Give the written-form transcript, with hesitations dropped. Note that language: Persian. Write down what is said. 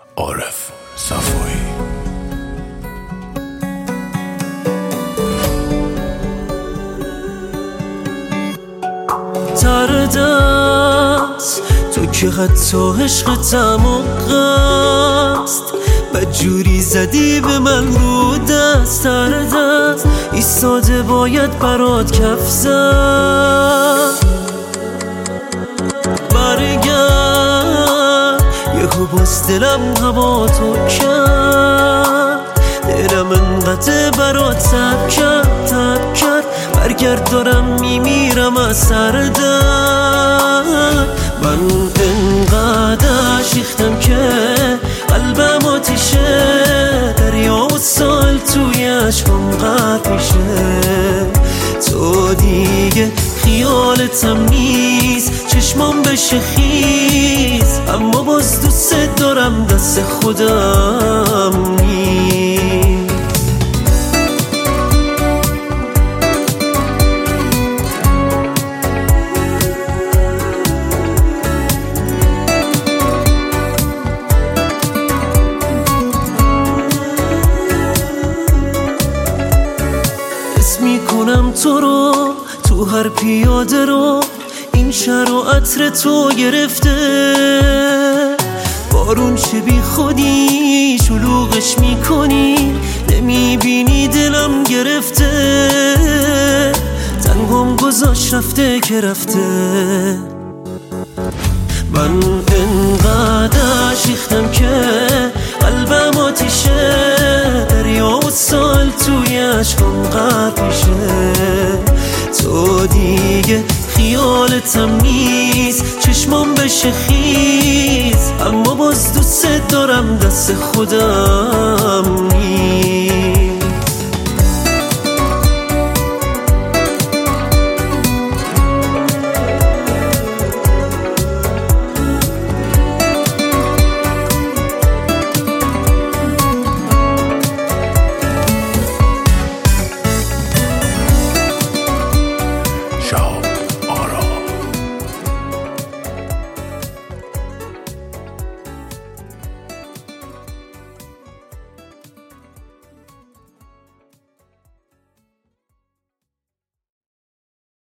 عارف صفایی. تردست تو که حتی عشقتم و قصد بدجوری زدی به من رو دست. تردست ایستاده باید برات کف زد. برگرد یهو باز دلم هوا تو کرد. دلم انقدر برات تب کرد برگرد دارم میمیرم از سر درد. من انقدر شیختم که قلبم آتیشه. دریا و سال توی عشقم غرق میشه. تو دیگه خیالتم نیست چشمام بشه خیز. اما باز دوست دارم دست خودم نیست. میکنم تو رو تو هر پیاده رو. این شهر و عطر تو گرفته. بارون چه بی خودی شلوغش میکنی. نمیبینی دلم گرفته. تنگم گذاشت رفته که رفته. من انقدر شیختم که قلبم آتیشه. دریا و سال توی عشقم غرق میشه. تو دیگه خیالتم نیست چشمام بشه خیز. اما باز دوست دارم دست خودم نیست.